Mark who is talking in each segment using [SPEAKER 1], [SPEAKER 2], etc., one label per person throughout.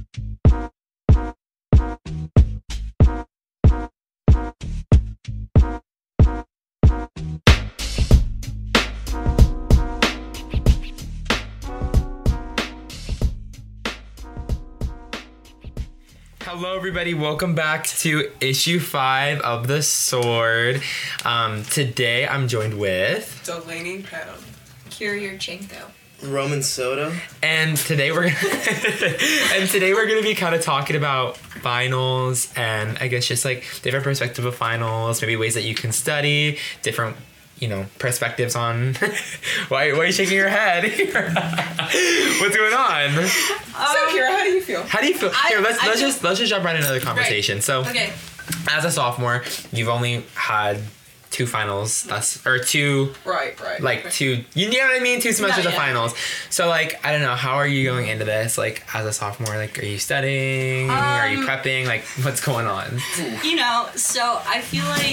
[SPEAKER 1] Hello everybody, welcome back to issue 5 of The Sword. Today I'm joined with
[SPEAKER 2] Delaney Pound,
[SPEAKER 3] Kira Yurchenko,
[SPEAKER 4] Roman Soda,
[SPEAKER 1] and today we're gonna be kind of talking about finals and I guess just like different perspective of finals, maybe ways that you can study, different perspectives on why are you shaking your head? What's going on?
[SPEAKER 2] So Kira, how do you feel?
[SPEAKER 1] Here, let's just jump right into another conversation.
[SPEAKER 3] Right.
[SPEAKER 1] So,
[SPEAKER 3] okay.
[SPEAKER 1] As a sophomore, you've only had 2 finals, two.
[SPEAKER 2] Right.
[SPEAKER 1] 2. You know what I mean? 2 semesters of
[SPEAKER 3] Yeah.
[SPEAKER 1] finals. So, like, I don't know. How are you going into this? Like, as a sophomore, like, are you studying? Are you prepping? Like, what's going on?
[SPEAKER 3] So I feel like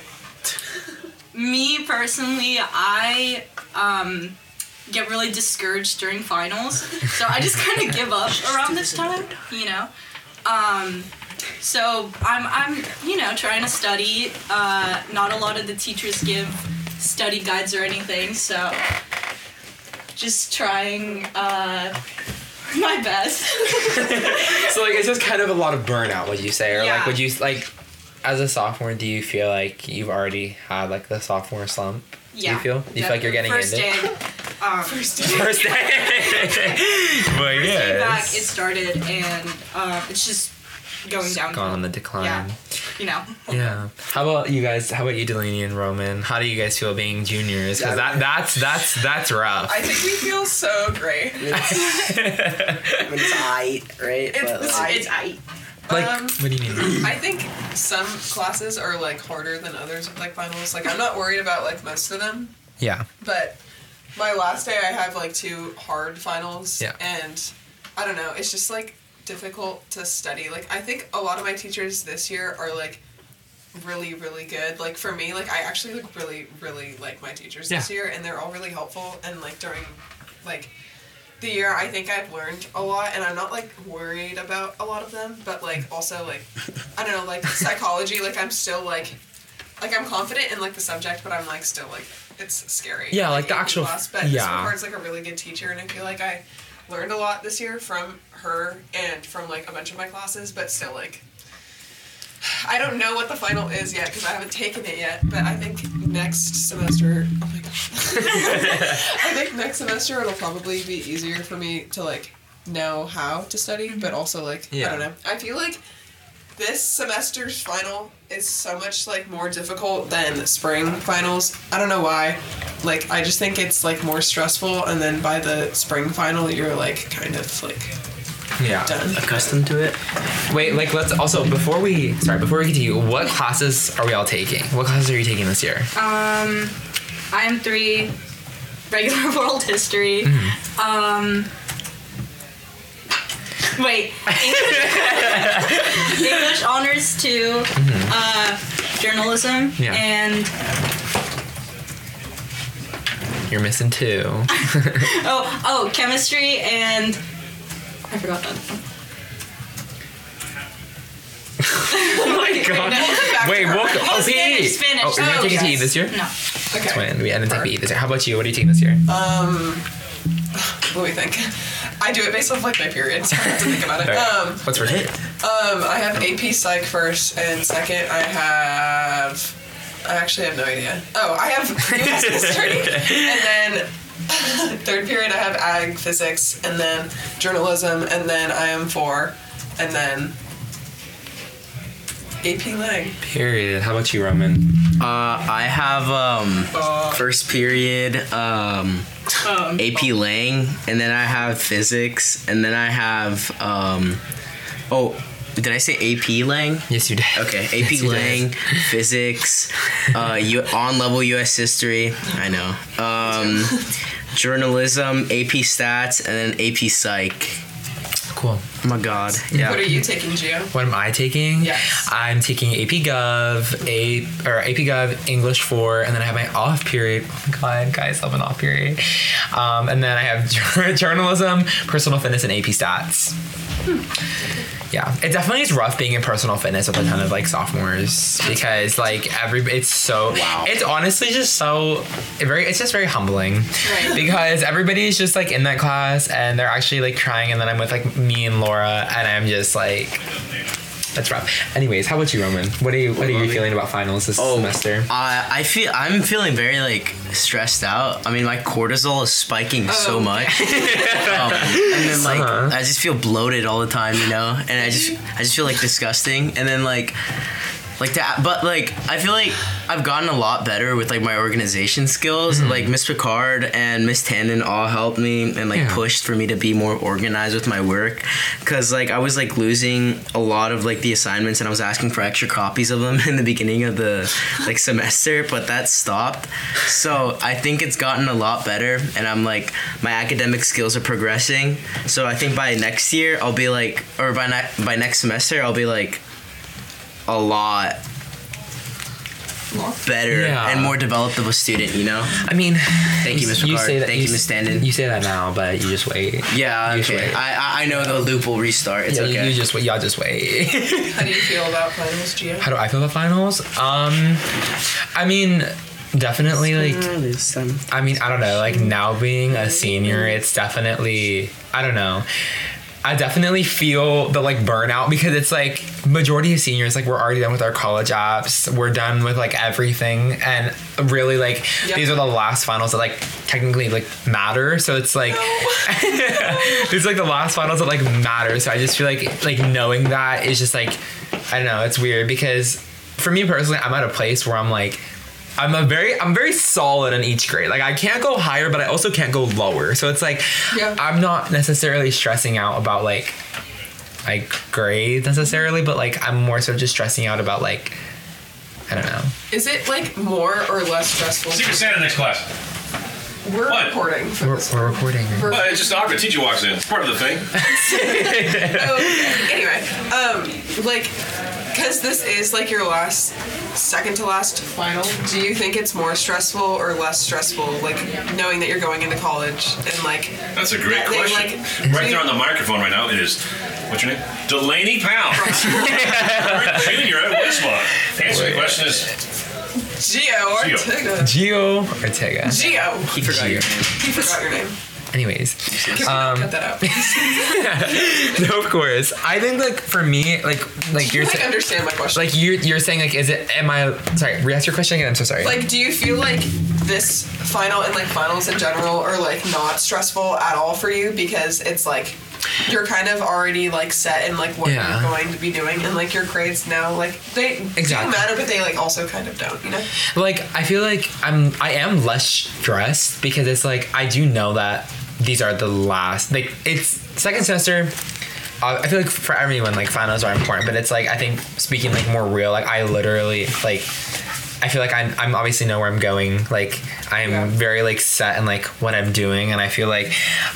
[SPEAKER 3] me personally, I get really discouraged during finals, so I just kind of give up around this time, So I'm trying to study. Not a lot of the teachers give study guides or anything, so just trying my best.
[SPEAKER 1] So, like, it's just kind of a lot of burnout, would you say? Or,
[SPEAKER 3] Yeah.
[SPEAKER 1] like, would you, like, as a sophomore, do you feel like you've already had, like, the sophomore slump?
[SPEAKER 3] Yeah.
[SPEAKER 1] Do you feel like you're getting
[SPEAKER 3] First
[SPEAKER 1] into
[SPEAKER 3] day.
[SPEAKER 1] it?
[SPEAKER 3] First day.
[SPEAKER 1] First day. Well,
[SPEAKER 3] First
[SPEAKER 1] yes.
[SPEAKER 3] day back, it started, and it's just going down.
[SPEAKER 1] Gone on the decline.
[SPEAKER 3] Yeah.
[SPEAKER 1] Yeah. How about you guys? How about you, Delaney and Roman? How do you guys feel being juniors? Because that's rough.
[SPEAKER 2] I think we feel so great.
[SPEAKER 4] it's aight, right?
[SPEAKER 2] It's
[SPEAKER 3] aight.
[SPEAKER 1] Like, what do you mean?
[SPEAKER 2] I think some classes are like harder than others with like finals. Like I'm not worried about like most of them,
[SPEAKER 1] Yeah.
[SPEAKER 2] but my last day I have like 2 hard finals.
[SPEAKER 1] Yeah.
[SPEAKER 2] And I don't know, it's just like difficult to study. Like I think a lot of my teachers this year are like really, really good. Like for me, like I actually like really, really like my teachers this year, and they're all really helpful. And like during like the year, I think I've learned a lot, and I'm not like worried about a lot of them, but like also like I don't know, like psychology, like I'm still like I'm confident in like the subject, but I'm like still like it's scary.
[SPEAKER 1] Yeah, like the
[SPEAKER 2] AP
[SPEAKER 1] actual
[SPEAKER 2] class, but Miss McCord's like a really good teacher, and I feel like I learned a lot this year from her and from like a bunch of my classes, but still like I don't know what the final is yet because I haven't taken it yet, but I think next semester, oh my god, I think next semester it'll probably be easier for me to like know how to study, but also like, I don't know. I feel like this semester's final is so much like more difficult than spring finals. I don't know why. Like, I just think it's like more stressful, and then by the spring final, you're like kind of like done.
[SPEAKER 4] accustomed to it.
[SPEAKER 1] Wait, like let's also before we continue, what classes are we all taking? What classes are you taking this year?
[SPEAKER 3] I'm 3 regular world history. Wait, English honors 2, journalism, and
[SPEAKER 1] You're missing 2.
[SPEAKER 3] oh, chemistry, and I forgot that.
[SPEAKER 1] Oh my god! Wait, PE.
[SPEAKER 3] Spanish.
[SPEAKER 1] Oh, are you taking PE
[SPEAKER 3] yes.
[SPEAKER 1] this year?
[SPEAKER 3] No.
[SPEAKER 2] Okay.
[SPEAKER 1] Twin. I didn't take PE this year. How about you? What are you taking this year?
[SPEAKER 2] Let me think. I do it based off like my period, so I have to think about it.
[SPEAKER 1] Right. What's for it?
[SPEAKER 2] I have AP Psych first, and second I actually have no idea. Oh, I have US history, and then third period I have Ag Physics, and then Journalism, and then IM4, and then AP Lang.
[SPEAKER 1] Period. How about you, Roman?
[SPEAKER 4] I have first period AP Lang, and then I have physics, and then I have did I say AP Lang?
[SPEAKER 1] Yes, you did.
[SPEAKER 4] Okay, AP
[SPEAKER 1] Yes, you
[SPEAKER 4] Lang,
[SPEAKER 1] did.
[SPEAKER 4] physics, on level US history. I know. Journalism, AP Stats, and then AP Psych.
[SPEAKER 1] Cool.
[SPEAKER 4] Oh my god. Yeah.
[SPEAKER 2] What are you taking, Gio?
[SPEAKER 1] What am I taking?
[SPEAKER 2] Yes.
[SPEAKER 1] I'm taking AP Gov, AP Gov, English 4, and then I have my off period. Oh my god, guys, I have an off period. And then I have journalism, personal fitness, and AP stats. Yeah, it definitely is rough being in personal fitness with a ton of like sophomores because like it's honestly just it's just very humbling,
[SPEAKER 3] Right.
[SPEAKER 1] because everybody's just like in that class and they're actually like trying, and then I'm with like me and Laura and I'm just like, that's rough. Anyways, how about you, Roman? What are you feeling about finals this semester?
[SPEAKER 4] I'm feeling very like stressed out. I mean, my cortisol is spiking so much, and then like I just feel bloated all the time, you know, and I just feel like disgusting, and then like that. But like I feel like I've gotten a lot better with like my organization skills. Like Miss Picard and Miss Tandon all helped me and like pushed for me to be more organized with my work, because like I was like losing a lot of like the assignments, and I was asking for extra copies of them in the beginning of the like semester, but that stopped. So I think it's gotten a lot better, and I'm like, my academic skills are progressing. So I think by next year I'll be like, or by next semester I'll be like a lot better and more developed of a student, you know?
[SPEAKER 1] I mean,
[SPEAKER 4] thank you, Miss Picard. Thank you, Miss Standen.
[SPEAKER 1] You say that now, but you just wait.
[SPEAKER 4] Yeah, okay. I know the loop will restart. It's okay.
[SPEAKER 1] You just wait. Y'all just wait.
[SPEAKER 2] How do you feel about finals, Gia?
[SPEAKER 1] How do I feel about finals? I mean, definitely like, I mean, I don't know, like now being a senior, it's definitely, I don't know. I definitely feel the like burnout, because it's like majority of seniors, like we're already done with our college apps, we're done with like everything, and really like these are the last finals that like technically like matter. So it's like these are like the last finals that like matter. So I just feel like knowing that is just like, I don't know, it's weird, because for me personally, I'm at a place where I'm like, I'm very solid in each grade. Like I can't go higher, but I also can't go lower. So it's like I'm not necessarily stressing out about like grades necessarily, but like I'm more so just stressing out about like, I don't know.
[SPEAKER 2] Is it like more or less stressful?
[SPEAKER 5] Secret Santa next class.
[SPEAKER 2] We're
[SPEAKER 5] What?
[SPEAKER 2] recording.
[SPEAKER 1] We're recording.
[SPEAKER 5] Well, it's just awkward. Teacher walks in. It's part of the thing.
[SPEAKER 2] Anyway, like, because this is like your second to last final, do you think it's more stressful or less stressful, like knowing that you're going into college and like?
[SPEAKER 5] That's a great
[SPEAKER 2] that they,
[SPEAKER 5] question.
[SPEAKER 2] like,
[SPEAKER 5] Right there on the microphone right now, it is, what's your name? Delaney Powell. Junior at Westmont. Answer the question is
[SPEAKER 2] Gio Ortega.
[SPEAKER 1] Gio Ortega.
[SPEAKER 2] Gio.
[SPEAKER 4] He forgot your name.
[SPEAKER 2] He forgot your name.
[SPEAKER 1] Anyways,
[SPEAKER 2] Can we not cut that out?
[SPEAKER 1] no, of course. I think like for me, like you're
[SPEAKER 2] Like understand my question.
[SPEAKER 1] like you're saying like, sorry, re-ask your question again. I'm so sorry.
[SPEAKER 2] Like, do you feel like this final and like finals in general are like not stressful at all for you, because it's like you're kind of already like set in like what you're going to be doing, and like your grades now like they do matter, but they like also kind of don't, you know?
[SPEAKER 1] Like I feel like I am less stressed, because it's like I do know that these are the last, like it's second semester. I feel like for everyone like finals are important, but it's like I think speaking like more real, like I literally like I feel like I'm obviously know where I'm going, like I'm very like set in like what I'm doing, and I feel like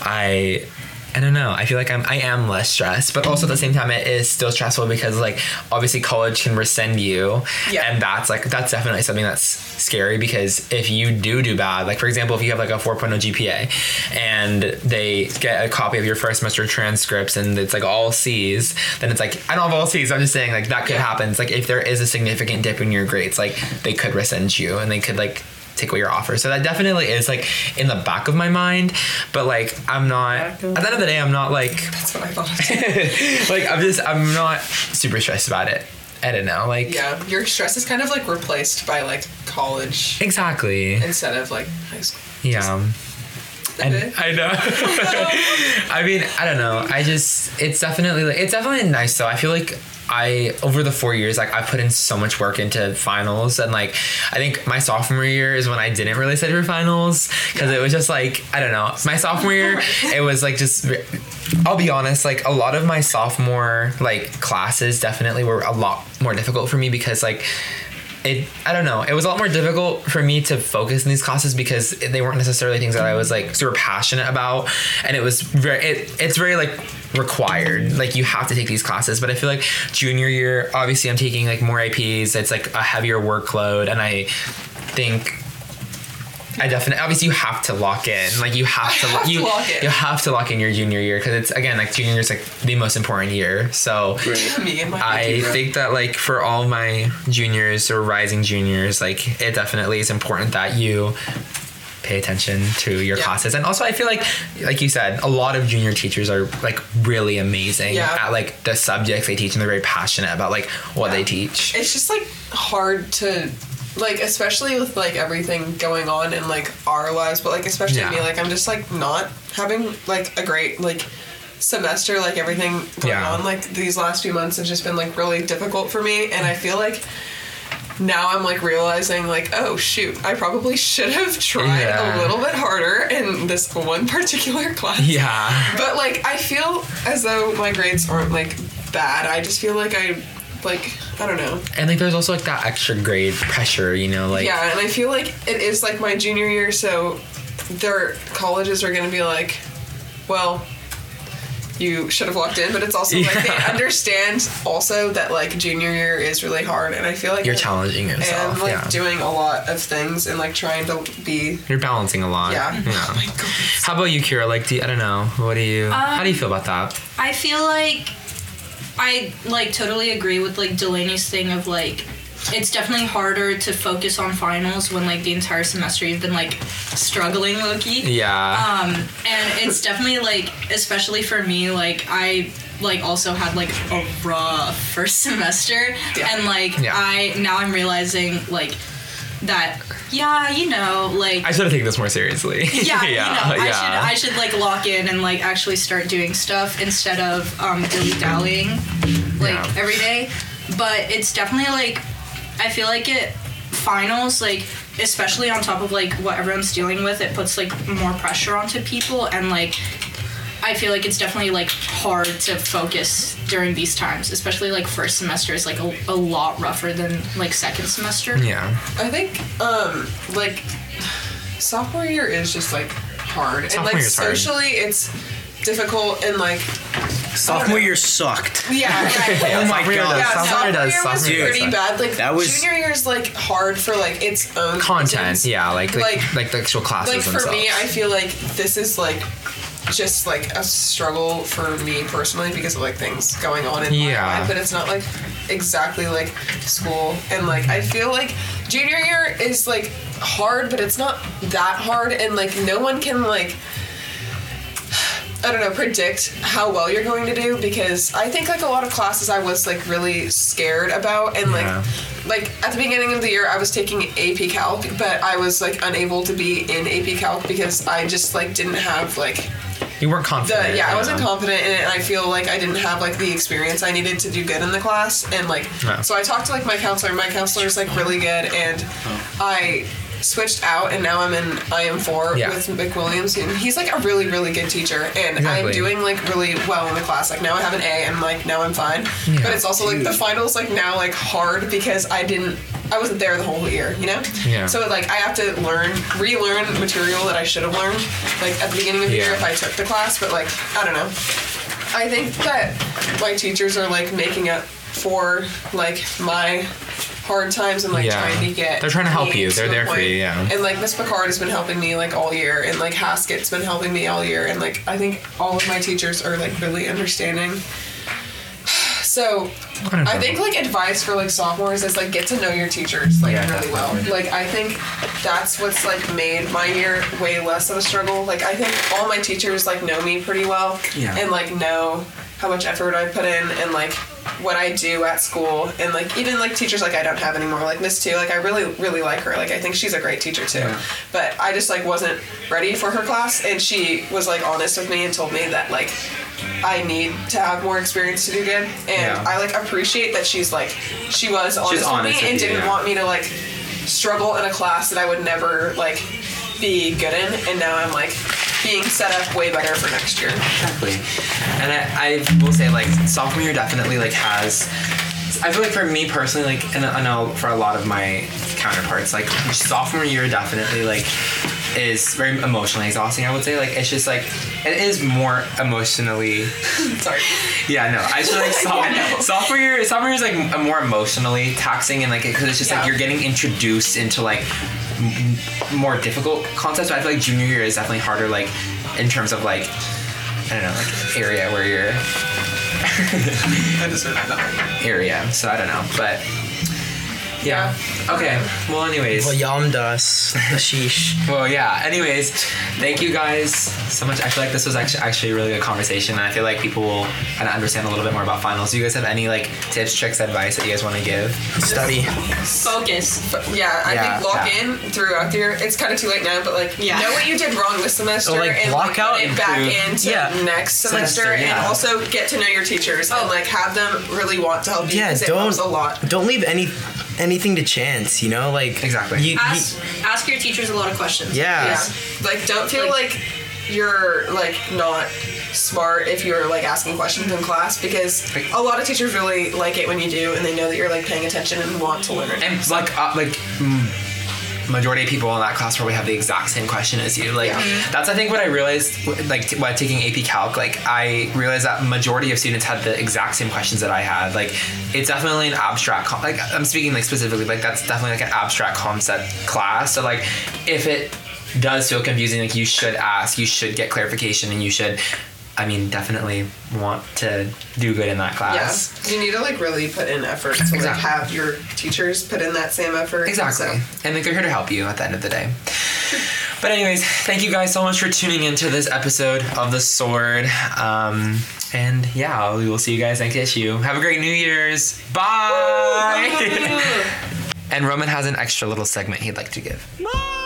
[SPEAKER 1] I don't know. I feel like I am less stressed, but also at the same time it is still stressful, because like obviously college can rescind you, and that's definitely something that's scary, because if you do bad, like for example, if you have like a 4.0 GPA and they get a copy of your first semester transcripts and it's like all C's, then it's like I don't have all C's. I'm just saying like that could happen. It's like if there is a significant dip in your grades, like they could rescind you and they could like take away your offer. So that definitely is like in the back of my mind, but like I'm not, at the end of the day, I'm not like,
[SPEAKER 2] That's what I thought.
[SPEAKER 1] like I'm not super stressed about it. I don't know, like
[SPEAKER 2] your stress is kind of like replaced by like college
[SPEAKER 1] exactly
[SPEAKER 2] instead of like high school.
[SPEAKER 1] And I know. I mean, I don't know. It's definitely nice though. I feel like over the 4 years, like I put in so much work into finals, and like I think my sophomore year is when I didn't really study for finals, because it was just like, I don't know, my sophomore year it was like just, I'll be honest, like a lot of my sophomore like classes definitely were a lot more difficult for me, because like I don't know, it was a lot more difficult for me to focus in these classes because they weren't necessarily things that I was like super passionate about, and it was it's very like required, like you have to take these classes. But I feel like junior year, obviously I'm taking like more APs, it's like a heavier workload, and I think I definitely, obviously you have to lock in. Like you have to lock in your junior year because it's, again, like junior year is like the most important year. So
[SPEAKER 2] Me and my
[SPEAKER 1] I think that like for all my juniors or rising juniors, like it definitely is important that you pay attention to your classes. And also I feel like you said, a lot of junior teachers are like really amazing at like the subjects they teach, and they're very passionate about like what they teach.
[SPEAKER 2] It's just like hard to, like, especially with like everything going on in like our lives, but like especially me, like I'm just like not having like a great like semester. Like everything going on like these last few months have just been like really difficult for me, and I feel like now I'm like realizing like, oh shoot, I probably should have tried a little bit harder in this one particular class.
[SPEAKER 1] Yeah.
[SPEAKER 2] But like I feel as though my grades aren't like bad. I just feel like I don't know.
[SPEAKER 1] And like there's also like that extra grade pressure, you know, like
[SPEAKER 2] yeah, and I feel like it is like my junior year, so their colleges are gonna be like, well, you should have walked in, but it's also like they understand also that like junior year is really hard, and I feel like
[SPEAKER 1] you're challenging yourself.
[SPEAKER 2] And like doing a lot of things and like trying to be.
[SPEAKER 1] You're balancing a lot.
[SPEAKER 2] Yeah. Oh my god.
[SPEAKER 1] How about you, Kira? Like, I don't know. What do you? How do you feel about that?
[SPEAKER 3] I feel like I like totally agree with like Delaney's thing of like, it's definitely harder to focus on finals when like the entire semester you've been like struggling low-key.
[SPEAKER 1] Yeah.
[SPEAKER 3] And it's definitely like, especially for me, like I like also had like a rough first semester, and like I'm realizing like that you know, like
[SPEAKER 1] I should have taken this more seriously.
[SPEAKER 3] I should like lock in and like actually start doing stuff instead of dilly-dallying like every day. But it's definitely like, I feel like finals, like, especially on top of, like, what everyone's dealing with, it puts, like, more pressure onto people, and, like, I feel like it's definitely, like, hard to focus during these times, especially, like, first semester is, like, a lot rougher than, like, second semester.
[SPEAKER 1] Yeah.
[SPEAKER 2] I think, like, sophomore year is just, like, hard.
[SPEAKER 1] Sophomore
[SPEAKER 2] and, like,
[SPEAKER 1] year's hard.
[SPEAKER 2] socially, it's difficult, and, like,
[SPEAKER 4] sophomore year sucked.
[SPEAKER 2] Yeah, right.
[SPEAKER 4] Oh my god.
[SPEAKER 2] Yeah,
[SPEAKER 1] Sophomore
[SPEAKER 2] sophomore year was
[SPEAKER 1] year
[SPEAKER 2] pretty bad. Like
[SPEAKER 4] that was,
[SPEAKER 2] junior year's like hard for like its own
[SPEAKER 1] content.
[SPEAKER 2] reasons.
[SPEAKER 1] Yeah, like the actual classes
[SPEAKER 2] like for
[SPEAKER 1] themselves.
[SPEAKER 2] me, I feel like this is like just like a struggle for me personally because of like things going on in my life, but it's not like exactly like school. And like I feel like junior year is like hard, but it's not that hard, and like no one can like, I don't know, predict how well you're going to do, because I think like a lot of classes I was like really scared about, and like at the beginning of the year I was taking AP Calc, but I was like unable to be in AP Calc because I just like didn't have like
[SPEAKER 1] you weren't confident.
[SPEAKER 2] I wasn't confident in it, and I feel like I didn't have like the experience I needed to do good in the class, and like so I talked to like my counselor. My counselor is like really good, and I switched out, and now I'm in IM4 with McWilliams, and he's like a really, really good teacher, and I'm doing like really well in the class. Like now I have an A, and like now I'm fine. But it's also like the finals like now like hard because I wasn't there the whole year, you know?
[SPEAKER 1] Yeah.
[SPEAKER 2] So like I have to relearn material that I should have learned like at the beginning of the year if I took the class, but like I don't know. I think that my teachers are like making up for like my hard times and like trying to get.
[SPEAKER 1] They're trying to help you. They're there for you. Yeah.
[SPEAKER 2] And like Miss Picard has been helping me like all year, and like Haskett's been helping me all year, and like I think all of my teachers are like really understanding. So I think like advice for like sophomores is like get to know your teachers like really well. Like I think that's what's like made my year way less of a struggle. Like I think all my teachers like know me pretty well and like know how much effort I put in and like what I do at school, and like even like teachers like I don't have anymore, like Miss Tu, like I really like her, like I think she's a great teacher too, but I just like wasn't ready for her class, and she was like honest with me and told me that like I need to have more experience to do good, and I like appreciate that she was honest with me and didn't want me to like struggle in a class that I would never like be good in, and now I'm like being set up way better for next year.
[SPEAKER 1] Exactly. And I will say like sophomore year definitely like has, I feel like for me personally, like, and I know for a lot of my counterparts, like sophomore year definitely like is very emotionally exhausting, I would say. Like it's just like it is more emotionally
[SPEAKER 2] sorry.
[SPEAKER 1] Yeah, no. I feel like sophomore year is like more emotionally taxing, and like because it's just like you're getting introduced into like more difficult concepts. But I feel like junior year is definitely harder, like in terms of like, I don't know, like area where you're area. So I don't know, but yeah. Okay. Well, anyways.
[SPEAKER 4] Well, yamdas. Sheesh.
[SPEAKER 1] Well, yeah. Anyways, thank you guys so much. I feel like this was actually a really good conversation, and I feel like people will kind of understand a little bit more about finals. Do you guys have any like tips, tricks, advice that you guys want to give?
[SPEAKER 4] Study.
[SPEAKER 3] Focus.
[SPEAKER 2] Yeah, I
[SPEAKER 1] Yeah,
[SPEAKER 2] think lock
[SPEAKER 1] yeah.
[SPEAKER 2] in throughout the year. It's kind of too late now, but like know what you did wrong this semester
[SPEAKER 4] like,
[SPEAKER 2] and
[SPEAKER 4] block
[SPEAKER 2] like,
[SPEAKER 4] out
[SPEAKER 2] put it
[SPEAKER 4] and
[SPEAKER 2] back
[SPEAKER 4] prove-
[SPEAKER 2] into
[SPEAKER 4] Yeah.
[SPEAKER 2] next semester,
[SPEAKER 1] Semester, yeah.
[SPEAKER 2] and also get to know your teachers and like have them really want to help you.
[SPEAKER 4] Yeah,
[SPEAKER 2] 'cause it helps a lot.
[SPEAKER 4] don't leave anything to chance, you know? Like
[SPEAKER 1] Exactly.
[SPEAKER 3] Ask your teachers a lot of questions.
[SPEAKER 4] Yeah.
[SPEAKER 2] Yeah, like don't feel like you're like not smart if you're like asking questions in class, because a lot of teachers really like it when you do, and they know that you're like paying attention and want to learn.
[SPEAKER 1] And like majority of people in that class probably have the exact same question as you. Like that's I think what I realized like while taking AP Calc. Like I realized that majority of students had the exact same questions that I had. Like it's definitely an abstract. Like I'm speaking like specifically like that's definitely like an abstract concept class. So like if it does feel confusing, like you should ask, you should get clarification, and you should. I mean, definitely want to do good in that class.
[SPEAKER 2] Yeah, you need to like really put in effort to like
[SPEAKER 1] Exactly.
[SPEAKER 2] have your teachers put in that same effort.
[SPEAKER 1] Exactly.
[SPEAKER 2] So,
[SPEAKER 1] And like they're here to help you at the end of the day. But anyways, thank you guys so much for tuning into this episode of The Sword. And yeah, we will see you guys next issue. Have a great New Year's. Bye. And Roman has an extra little segment he'd like to give.
[SPEAKER 3] Bye.